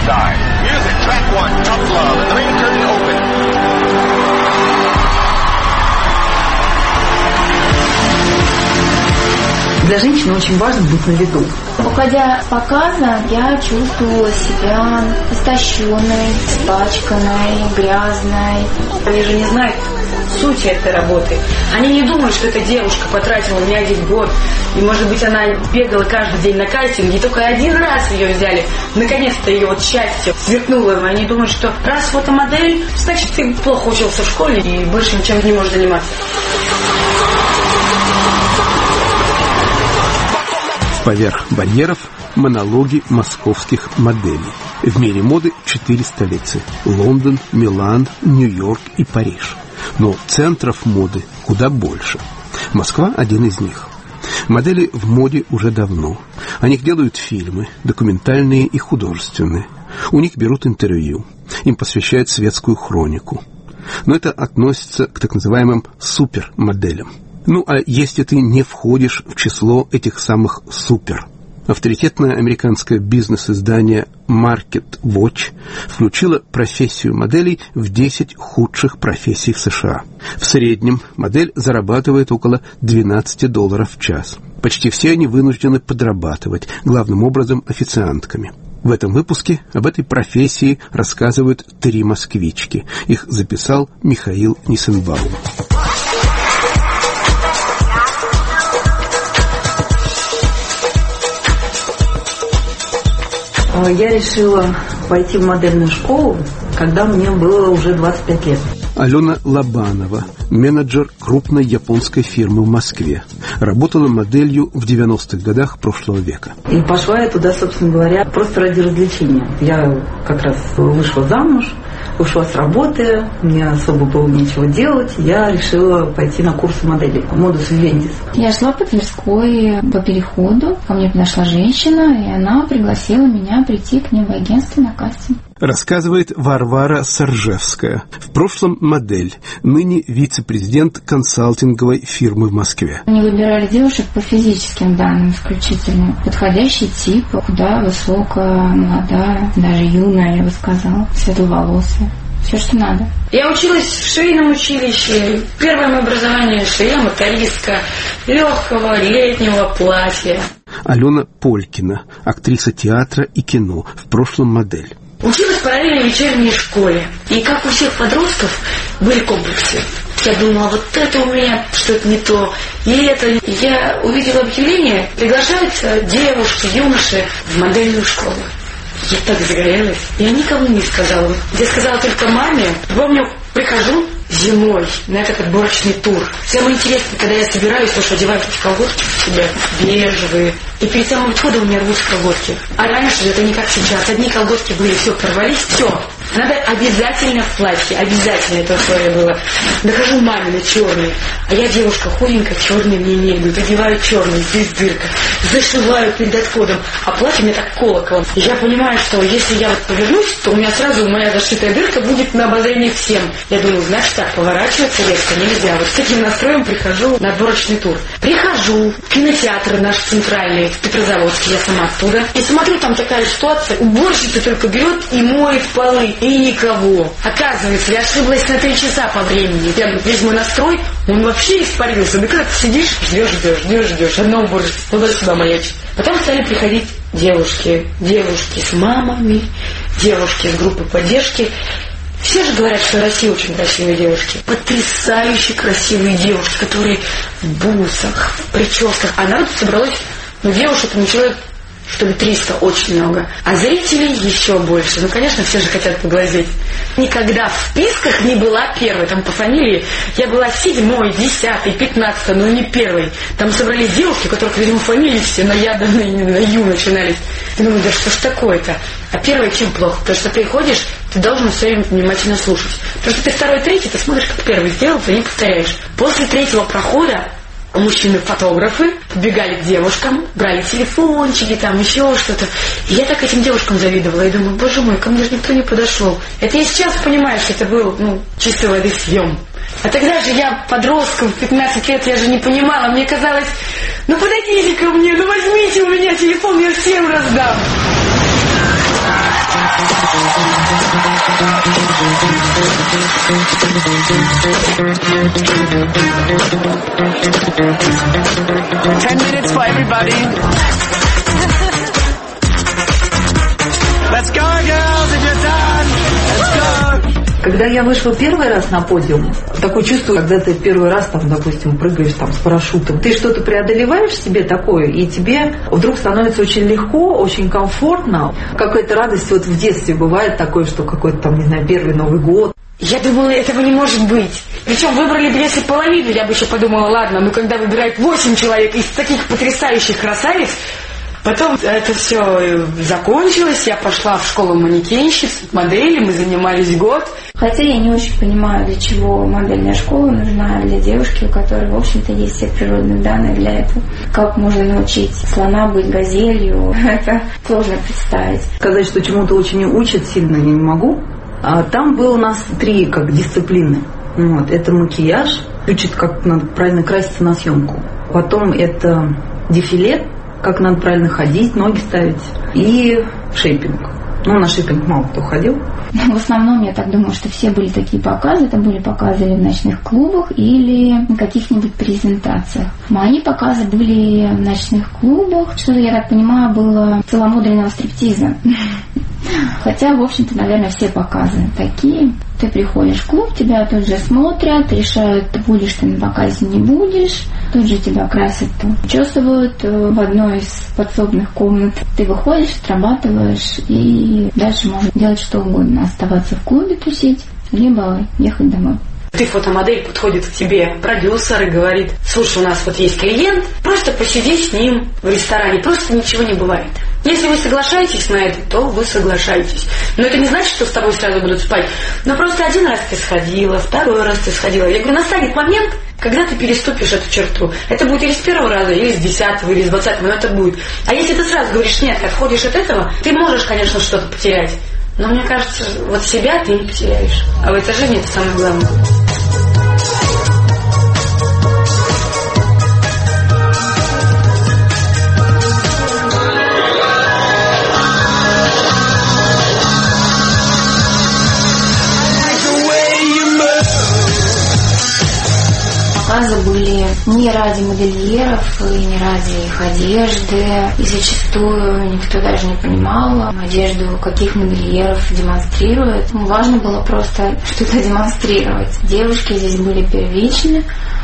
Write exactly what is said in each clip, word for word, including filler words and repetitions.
side. Music, track one, Tough Love, and the main curtain open. Для женщины очень важно быть на виду. Уходя с показа, я чувствовала себя истощенной, испачканной, грязной. Они же не знают сути этой работы. Они не думают, что эта девушка потратила не один год. И, может быть, она бегала каждый день на кастинге, и только один раз ее взяли. Наконец-то ее вот счастье сверкнуло. И они думают, что раз фотомодель, значит, ты плохо учился в школе и больше ничем не можешь заниматься. Поверх барьеров монологи московских моделей. В мире моды четыре столицы – Лондон, Милан, Нью-Йорк и Париж. Но центров моды куда больше. Москва – один из них. Модели в моде уже давно. О них делают фильмы, документальные и художественные. У них берут интервью. Им посвящают светскую хронику. Но это относится к так называемым супермоделям. Ну, а если ты не входишь в число этих самых супер? Авторитетное американское бизнес-издание Market Watch включило профессию моделей в десять худших профессий в США. В среднем модель зарабатывает около двенадцать долларов в час. Почти все они вынуждены подрабатывать, главным образом официантками. В этом выпуске об этой профессии рассказывают три москвички. Их записал Михаил Нисенбаум. Я решила пойти в модельную школу, когда мне было уже двадцать пять лет. Алена Лобанова, менеджер крупной японской фирмы в Москве. Работала моделью в девяностых годах прошлого века. И пошла я туда, собственно говоря, просто ради развлечения. Я как раз вышла замуж, ушла с работы, мне особо было нечего делать. Я решила пойти на курсы моделей Modus Vivendis. Я шла по Тверской по переходу. Ко мне подошла женщина, и она пригласила меня прийти к ней в агентство на кастинг. Рассказывает Варвара Саржевская. В прошлом модель, ныне вице-президент консалтинговой фирмы в Москве. Они выбирали девушек по физическим данным исключительно. Подходящий тип, худая, высокая, молодая, даже юная, я бы сказала, светловолосая. Все, что надо. Я училась в швейном училище. Первое мое образование — швея, мотористка, легкого летнего платья. Алена Полькина, актриса театра и кино, в прошлом модель. Училась параллельно в вечерней школе. И как у всех подростков были комплексы. Я думала, вот это у меня что-то не то. И это. Я увидела объявление, приглашаются девушки, юноши в модельную школу. Я так загорелась. Я никому не сказала. Я сказала только маме. Помню, прихожу зимой на этот отборочный тур. Самое интересное, когда я собираюсь, потому что одеваю эти колготки в себя, бежевые. И перед самым входом у меня рвутся колготки. А раньше это не как сейчас. Одни колготки были, все, порвались, все. Надо обязательно в платье. Обязательно это условие было. Нахожу маме на черный. А я девушка худенькая, черный мне не идут. Одеваю черный, здесь дырка. Зашиваю перед отходом. А платье у меня так колоколом. И я понимаю, что если я вот повернусь, то у меня сразу моя зашитая дырка будет на обозрении всем. Я думаю, значит так, поворачиваться резко нельзя. Вот с таким настроем прихожу на отборочный тур. Прихожу в кинотеатр наш центральный в Петрозаводске, я сама оттуда. И смотрю, там такая ситуация. Уборщица только берет и моет полы. И никого. Оказывается, я ошиблась на три часа по времени. Прям весь мой настрой, он вообще испарился. Да когда ты сидишь, ждешь, ждешь, ждешь, ждешь. Одна уборщица туда-сюда маячит. Потом стали приходить девушки. Девушки с мамами, девушки с группы поддержки. Все же говорят, что в России очень красивые девушки. Потрясающе красивые девушки, которые в бусах, в прическах. А народ собралось, ну, девушек, ну, человек, что ли, триста, очень много. А зрителей еще больше. Ну, конечно, все же хотят поглазеть. Никогда в списках не была первой. Там по фамилии я была седьмой, десятой, пятнадцатой, но не первой. Там собрались девушки, у которых, видимо, фамилии все на я, на, на ю начинались. Я думаю, да что ж такое-то? А первое чем плохо? Потому что приходишь, ты должен все время внимательно слушать. Потому что ты второй, третий, ты смотришь, как первый сделал, ты не повторяешь. После третьего прохода мужчины-фотографы подбегали к девушкам, брали телефончики, там еще что-то. И я так этим девушкам завидовала. И думаю, боже мой, ко мне же никто не подошел. Это я сейчас понимаю, что это был, ну, чистой воды съем. А тогда же я подростком, в пятнадцать лет, я же не понимала. Мне казалось, ну подойдите ко мне, ну возьмите у меня телефон, я всем раздам. Ten minutes for everybody. Let's go, girls, if you're done. Let's go. Когда я вышла первый раз на подиум, такое чувство, когда ты первый раз, там, допустим, прыгаешь там с парашютом, ты что-то преодолеваешь в себе такое, и тебе вдруг становится очень легко, очень комфортно. Какая-то радость вот в детстве бывает такое, что какой-то там, не знаю, первый Новый год. Я думала, этого не может быть. Причем выбрали бы, если половину, я бы еще подумала, ладно, но когда выбирают восемь человек из таких потрясающих красавиц, потом это все закончилось, я пошла в школу манекенщиц, модели, мы занимались год. Хотя я не очень понимаю, для чего модельная школа нужна для девушки, у которой, в общем-то, есть все природные данные для этого. Как можно научить слона быть газелью, это сложно представить. Сказать, что чему-то очень учат, сильно я не могу. А там было у нас три как дисциплины. Вот. Это макияж, учат, как надо правильно краситься на съемку. Потом это дефиле, как надо правильно ходить, ноги ставить. И шейпинг. Ну, на шейпинг мало кто ходил. В основном, я так думаю, что все были такие показы. Это были показы или в ночных клубах, или на каких-нибудь презентациях. Мои показы были в ночных клубах. Что-то, я так понимаю, было целомудренного стриптиза. Хотя, в общем-то, наверное, все показы такие. Ты приходишь в клуб, тебя тут же смотрят, решают, будешь ты на показе, не будешь. Тут же тебя красят, чесывают в одной из подсобных комнат. Ты выходишь, отрабатываешь и дальше можно делать что угодно. Оставаться в клубе тусить, либо ехать домой. Ты фотомодель, подходит к тебе продюсер и говорит: слушай, у нас вот есть клиент, просто посиди с ним в ресторане, просто ничего не бывает. Если вы соглашаетесь на это, то вы соглашаетесь. Но это не значит, что с тобой сразу будут спать. Но просто один раз ты сходила, второй раз ты сходила. Я говорю, настанет момент, когда ты переступишь эту черту. Это будет или с первого раза, или с десятого, или с двадцатого, но это будет. А если ты сразу говоришь нет, отходишь от этого, ты можешь, конечно, что-то потерять. Но мне кажется, вот себя ты не потеряешь. А в этой жизни это самое главное. Показы были не ради модельеров и не ради их одежды. И зачастую никто даже не понимал одежду, каких модельеров демонстрируют. Важно было просто что-то демонстрировать. Девушки здесь были первичны,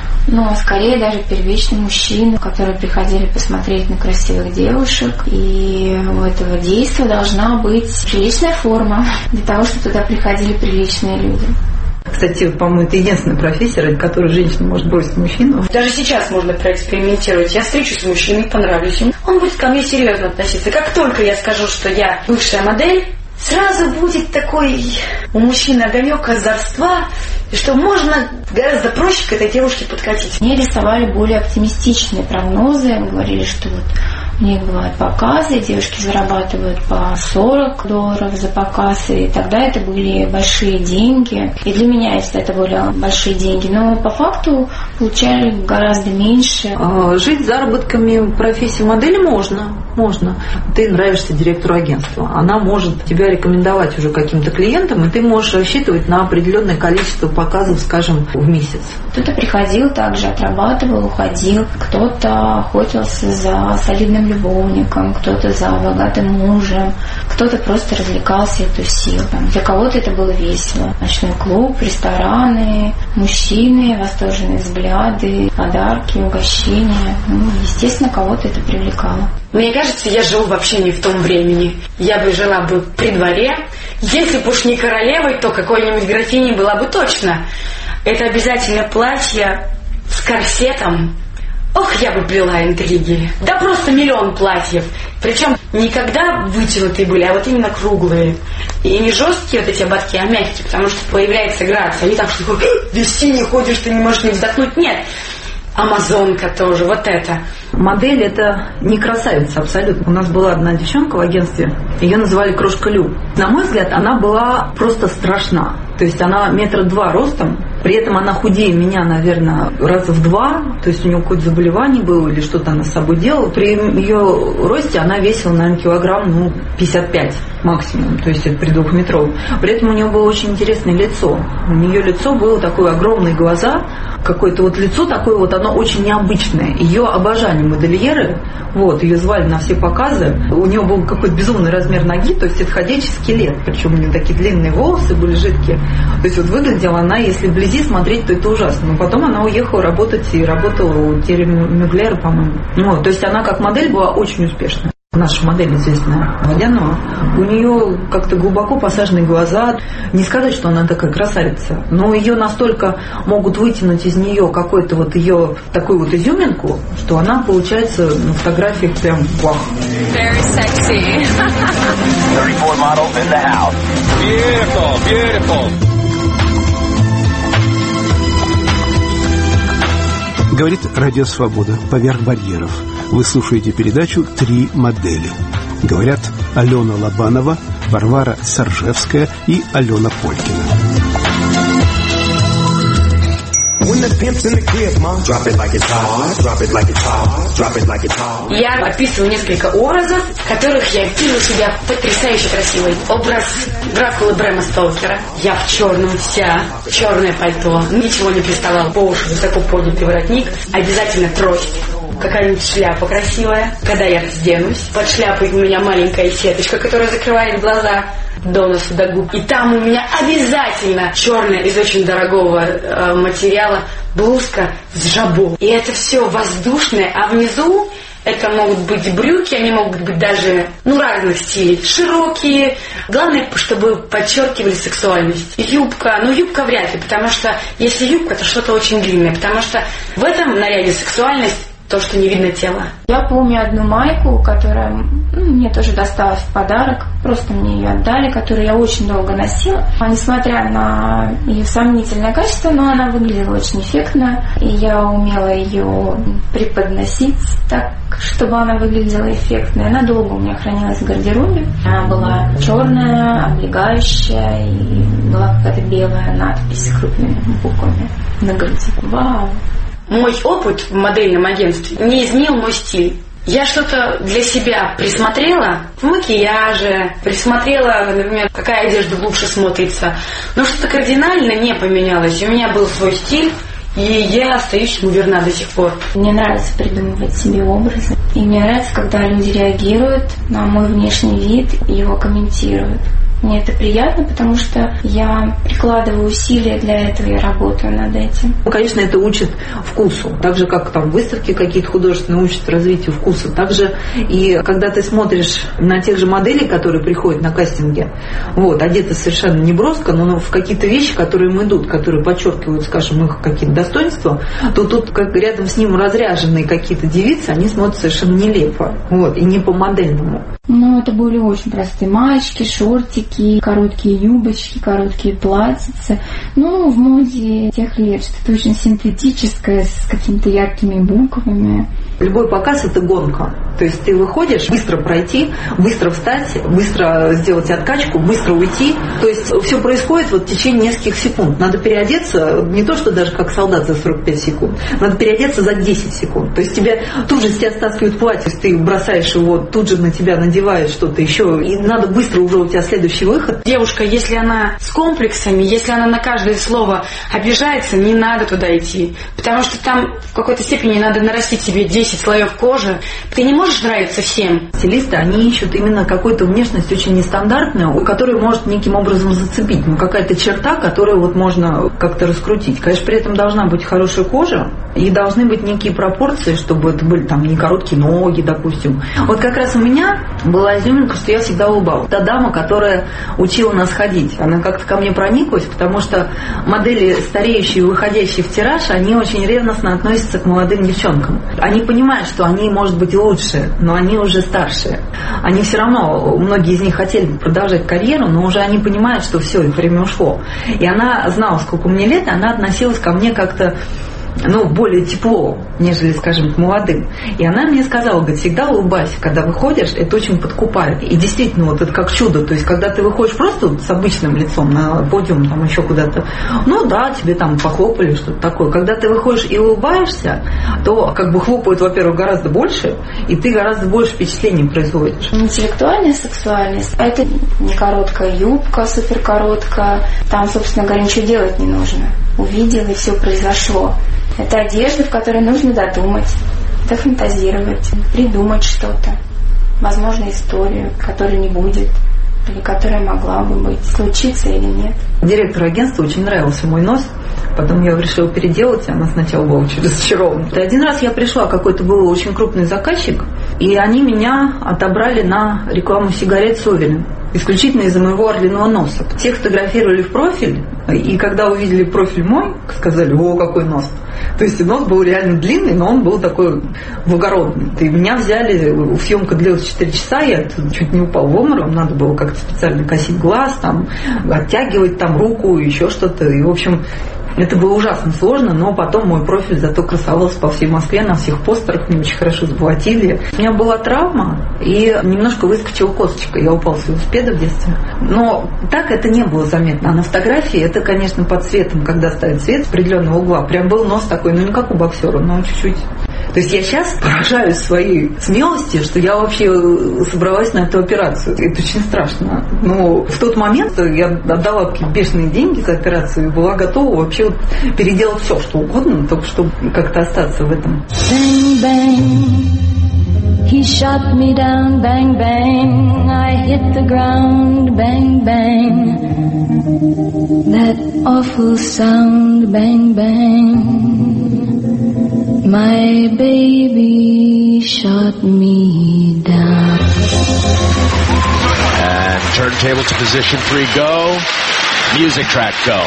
но скорее даже первичные мужчины, которые приходили посмотреть на красивых девушек. И у этого действия должна быть приличная форма для того, чтобы туда приходили приличные люди. Кстати, по-моему, это единственная профессия, ради которой женщина может бросить мужчину. Даже сейчас можно проэкспериментировать. Я встречусь с мужчиной, понравлюсь ему. Он будет ко мне серьезно относиться. Как только я скажу, что я бывшая модель, сразу будет такой у мужчины огонек озорства, что можно гораздо проще к этой девушке подкатить. Мне рисовали более оптимистичные прогнозы. Говорили, что вот у них бывают показы, девушки зарабатывают по сорок долларов за показ, и тогда это были большие деньги. И для меня, если это были большие деньги, но по факту получали гораздо меньше. Жить заработками профессии модели можно, можно. Ты нравишься директору агентства, она может тебя рекомендовать уже каким-то клиентам, и ты можешь рассчитывать на определенное количество показов, скажем, в месяц. Кто-то приходил также, отрабатывал, уходил, кто-то охотился за солидным любовником, кто-то за богатым мужем, кто-то просто развлекался и тусил. Для кого-то это было весело. Ночной клуб, рестораны, мужчины, восторженные взгляды, подарки, угощения. Ну, естественно, кого-то это привлекало. Мне кажется, я живу вообще не в том времени. Я бы жила бы при дворе. Если бы уж не королевой, то какой-нибудь графиней была бы точно. Это обязательно платье с корсетом. Ох, я бы плела интриги. Да просто миллион платьев. Причем никогда вытянутые были, а вот именно круглые. И не жесткие вот эти ободки, а мягкие, потому что появляется грация. Они там что-то весь синий ходишь, ты не можешь не вздохнуть. Нет. Амазонка тоже, вот это. Модель — это не красавица абсолютно. У нас была одна девчонка в агентстве, ее называли Крошка Лю. На мой взгляд, она была просто страшна. То есть она метра два ростом, При этом она худее меня, наверное, раза в два. То есть у нее какое-то заболевание было или что-то она с собой делала. При ее росте она весила, наверное, килограмм ну, пятьдесят пять максимум. То есть это при двухметровом. При этом у нее было очень интересное лицо. У нее лицо было такое, огромные глаза. Какое-то вот лицо такое вот, оно очень необычное. Ее обожали модельеры. Вот, ее звали на все показы. У нее был какой-то безумный размер ноги. То есть это ходячий скелет. Причем у нее такие длинные волосы были жидкие. То есть вот выглядела она, если вблизи смотреть, то это ужасно. Но потом она уехала работать и работала у Терри Мюглера, по-моему. Вот, то есть она как модель была очень успешная. Наша модель известная, Водянова, у нее как-то глубоко посаженные глаза. Не сказать, что она такая красавица, но ее настолько могут вытянуть из нее какую-то вот ее такую вот изюминку, что она получается на фотографиях прям вау. Very sexy. thirty-four model in the house. Beautiful, beautiful. Говорит Радио Свобода «Поверх барьеров». Вы слушаете передачу «Три модели». Говорят Алена Лобанова, Варвара Саржевская и Алена Полькина. Я описываю несколько образов, в которых я вижу себя потрясающе красивой. Образ Дракулы Брэма Стокера. Я в черном вся, черное пальто, ничего не приставало по уши, высоко поднятый воротник, обязательно трость. Какая-нибудь шляпа красивая, когда я разденусь. Под шляпой у меня маленькая сеточка, которая закрывает глаза до носу, до губ. И там у меня обязательно черная из очень дорогого э, материала блузка с жабо. И это все воздушное, а внизу это могут быть брюки, они могут быть даже, ну, разных стилей. Широкие. Главное, чтобы подчеркивали сексуальность. Юбка, ну, юбка вряд ли, потому что если юбка, то что-то очень длинное. Потому что в этом наряде сексуальность то, что не видно тела. Я помню одну майку, которая ну, мне тоже досталась в подарок. Просто мне ее отдали, которую я очень долго носила. А несмотря на ее сомнительное качество, но она выглядела очень эффектно. И я умела ее преподносить так, чтобы она выглядела эффектно. Она долго у меня хранилась в гардеробе. Она была черная, облегающая, и была какая-то белая надпись с крупными буквами на груди. Вау! Мой опыт в модельном агентстве не изменил мой стиль. Я что-то для себя присмотрела в макияже, присмотрела, например, какая одежда лучше смотрится. Но что-то кардинально не поменялось. У меня был свой стиль, и я остаюсь ему верна до сих пор. Мне нравится придумывать себе образы. И мне нравится, когда люди реагируют на мой внешний вид и его комментируют. Мне это приятно, потому что я прикладываю усилия для этого и работаю над этим. Ну, конечно, это учит вкусу. Так же, как там выставки какие-то художественные учат развитию вкуса. Также и когда ты смотришь на тех же моделей, которые приходят на кастинги, вот, одеты совершенно не броско, но в какие-то вещи, которые им идут, которые подчеркивают, скажем, их какие-то достоинства, то тут как рядом с ним разряженные какие-то девицы, они смотрятся совершенно нелепо. Вот, и не по-модельному. Ну, это были очень простые маечки, шортики, короткие юбочки, короткие платьицы. Ну, в моде тех лет что-то очень синтетическое, с какими-то яркими буквами. Любой показ – это гонка. То есть ты выходишь, быстро пройти, быстро встать, быстро сделать откачку, быстро уйти. То есть все происходит вот в течение нескольких секунд. Надо переодеться, не то что даже как солдат за сорок пять секунд, надо переодеться за десять секунд. То есть тебя тут же с тебя стаскивают платье, ты бросаешь его, тут же на тебя надевают что-то еще, и надо быстро уже у тебя следующий выход. Девушка, если она с комплексами, если она на каждое слово обижается, не надо туда идти. Потому что там в какой-то степени надо нарастить себе десять слоев кожи. Ты не можешь нравиться всем. Стилисты, они ищут именно какую-то внешность очень нестандартную, которую может неким образом зацепить. Ну, какая-то черта, которую вот можно как-то раскрутить. Конечно, при этом должна быть хорошая кожа, и должны быть некие пропорции, чтобы это были там не короткие ноги, допустим. Вот как раз у меня была изюминка, что я всегда улыбалась. Та дама, которая учила нас ходить, она как-то ко мне прониклась, потому что модели, стареющие, выходящие в тираж, они очень ревностно относятся к молодым девчонкам. Они понимают, что они, может быть, и лучше, но они уже старшие. Они все равно, многие из них хотели бы продолжать карьеру, но уже они понимают, что все, их время ушло. И она знала, сколько мне лет, и она относилась ко мне как-то, ну, более тепло. нежели, скажем, к молодым. И она мне сказала, говорит, всегда улыбайся, когда выходишь, это очень подкупает. И действительно, вот это как чудо. То есть, когда ты выходишь просто вот с обычным лицом на подиум, там еще куда-то, ну да, тебе там похлопали, что-то такое. Когда ты выходишь и улыбаешься, то как бы хлопают, во-первых, гораздо больше, и ты гораздо больше впечатлений производишь. Интеллектуальная сексуальность – это не короткая юбка, суперкороткая. Там, собственно говоря, ничего делать не нужно. Увидел, и все произошло. Это одежда, в которой нужно додумать, дофантазировать, придумать что-то. Возможно, историю, которой не будет, или которая могла бы быть, случиться или нет. Директору агентства очень нравился мой нос. Потом я решила переделать, она сначала была очень разочарована. Один раз я пришла, какой-то был очень крупный заказчик, и они меня отобрали на рекламу сигарет Совелин. Исключительно из-за моего орлиного носа. Все фотографировали в профиль, и когда увидели профиль мой, сказали, о, какой нос. То есть нос был реально длинный, но он был такой благородный. И меня взяли, съемка длилась четыре часа, я чуть не упал в обморок, надо было как-то специально косить глаз, там, оттягивать там руку, еще что-то. И, в общем, это было ужасно сложно, но потом мой профиль зато красовался по всей Москве, на всех постерах, мне очень хорошо заплатили. У меня была травма, и немножко выскочила косточка. Я упал с велосипеда в детстве. Но так это не было заметно. А на фотографии это, конечно, под светом, когда ставят свет с определенного угла, прям был нос такой, ну не как у боксера, но чуть-чуть. То есть я сейчас поражаюсь своей смелости, что я вообще собралась на эту операцию. Это очень страшно. Но в тот момент я отдала какие-то бешеные деньги за операцию и была готова вообще вот переделать все, что угодно, только чтобы как-то остаться в этом. Bang, bang. He shot me down, bang, bang. I hit the ground, bang, bang. That awful sound, bang, bang. My baby shot me down. And turntable to position three, go. Music track, go.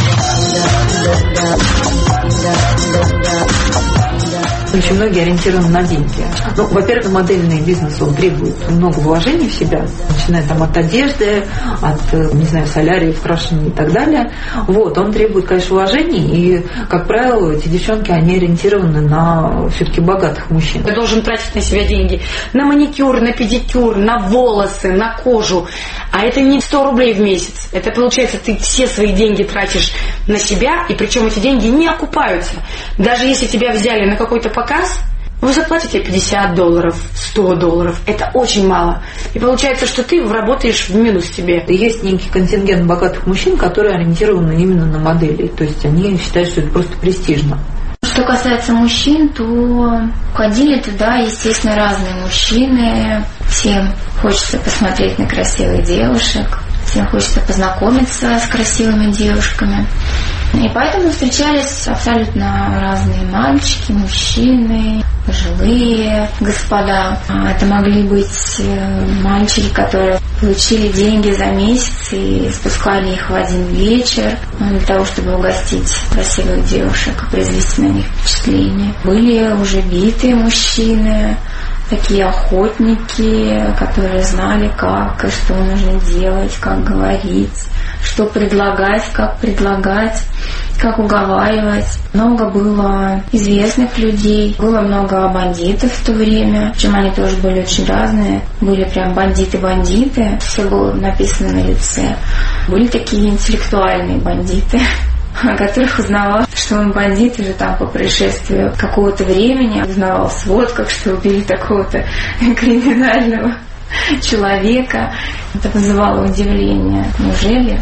Очень многие ориентированы на деньги. Ну, во-первых, модельный бизнес, он требует много вложений в себя, начиная там от одежды, от, не знаю, соляриев, украшений и так далее. Вот, он требует, конечно, вложений, и, как правило, эти девчонки, они ориентированы на все-таки богатых мужчин. Ты должен тратить на себя деньги на маникюр, на педикюр, на волосы, на кожу. А это не сто рублей в месяц. Это, получается, ты все свои деньги тратишь на себя, и причем эти деньги не окупаются. Даже если тебя взяли на какой-то показ, вы заплатите пятьдесят долларов, сто долларов. Это очень мало. И получается, что ты работаешь в минус себе. Есть некий контингент богатых мужчин, которые ориентированы именно на модели. То есть они считают, что это просто престижно. Что касается мужчин, то ходили туда, естественно, разные мужчины. Всем хочется посмотреть на красивых девушек, всем хочется познакомиться с красивыми девушками. И поэтому встречались абсолютно разные мальчики, мужчины, пожилые господа. Это могли быть мальчики, которые получили деньги за месяц и спускали их в один вечер для того, чтобы угостить красивых девушек и произвести на них впечатление. Были уже битые мужчины, такие охотники, которые знали, как и что нужно делать, как говорить, что предлагать, как предлагать, как уговаривать. Много было известных людей, было много бандитов в то время, причем они тоже были очень разные. Были прям бандиты-бандиты, все было написано на лице. Были такие интеллектуальные бандиты, о которых узнавал, что он бандит уже там по происшествию какого-то времени, узнавал в сводках, что убили такого-то криминального человека. Это вызывало удивление. Неужели?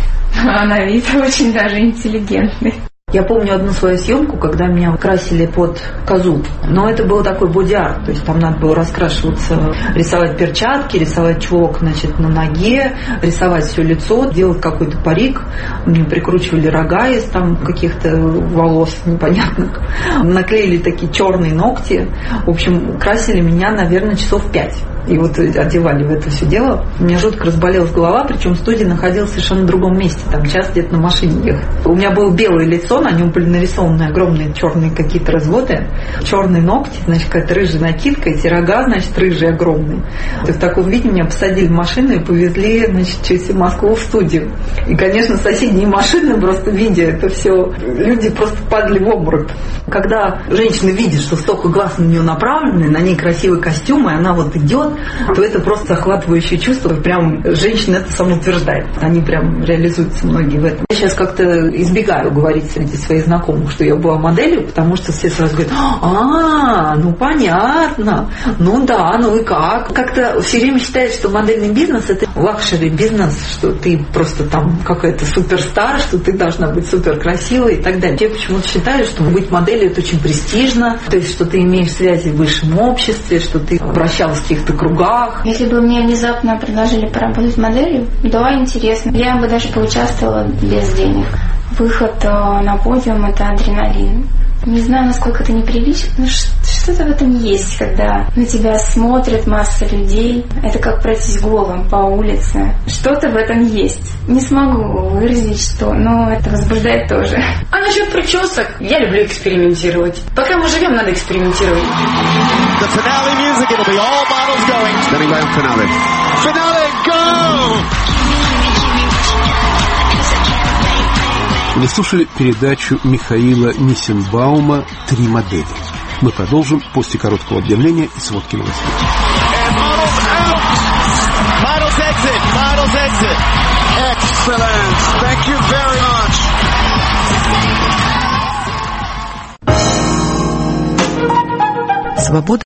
А на вид очень даже интеллигентный. Я помню одну свою съемку, когда меня красили под козу. Но это был такой боди-арт, то есть там надо было раскрашиваться, рисовать перчатки, рисовать чулок, значит, на ноге, рисовать все лицо, делать какой-то парик. Мне прикручивали рога из там каких-то волос непонятных. Наклеили такие черные ногти. В общем, красили меня, наверное, часов пять. И вот одевали в это все дело. У меня жутко разболелась голова, причем студия находилась в совершенно другом месте. Там час где-то на машине ехать. У меня было белое лицо, на нем были нарисованы огромные черные какие-то разводы, черные ногти, значит, какая-то рыжая накидка, эти рога, значит, рыжие огромные. И в таком виде меня посадили в машину и повезли, значит, через всю Москву в студию. И, конечно, соседние машины, просто видя это все, люди просто падали в обморок. Когда женщина видит, что столько глаз на нее направлены, на ней красивый костюм, и она вот идет, то это просто захватывающее чувство. Прям женщина это самоутверждает. Они прям реализуются многие в этом. Я сейчас как-то избегаю говорить среди своих знакомых, что я была моделью, потому что все сразу говорят: а, ну понятно, ну да, ну и как? Как-то все время считают, что модельный бизнес — это лакшери бизнес, что ты просто там какая-то суперстар, что ты должна быть супер красивой и так далее. Я почему-то считаю, что быть моделью — это очень престижно, то есть что ты имеешь связи в высшем обществе, что ты вращалась в каких-то кругах. Если бы мне внезапно предложили поработать моделью, да, интересно. Я бы даже поучаствовала без денег. Выход на подиум — это адреналин. Не знаю, насколько это неприлично, но что-то в этом есть, когда на тебя смотрит масса людей. Это как пройтись голым по улице. Что-то в этом есть. Не смогу выразить, что, но это возбуждает тоже. А насчет причесок, я люблю экспериментировать. Пока мы живем, надо экспериментировать. The finale music, it'll be all models going. Standing by on finale. Finale, go! Вы слушали передачу Михаила Нисенбаума «Три модели». Мы продолжим после короткого объявления и сводки новостей. Models exit, models exit. Excellent. Thank you very much. Свобода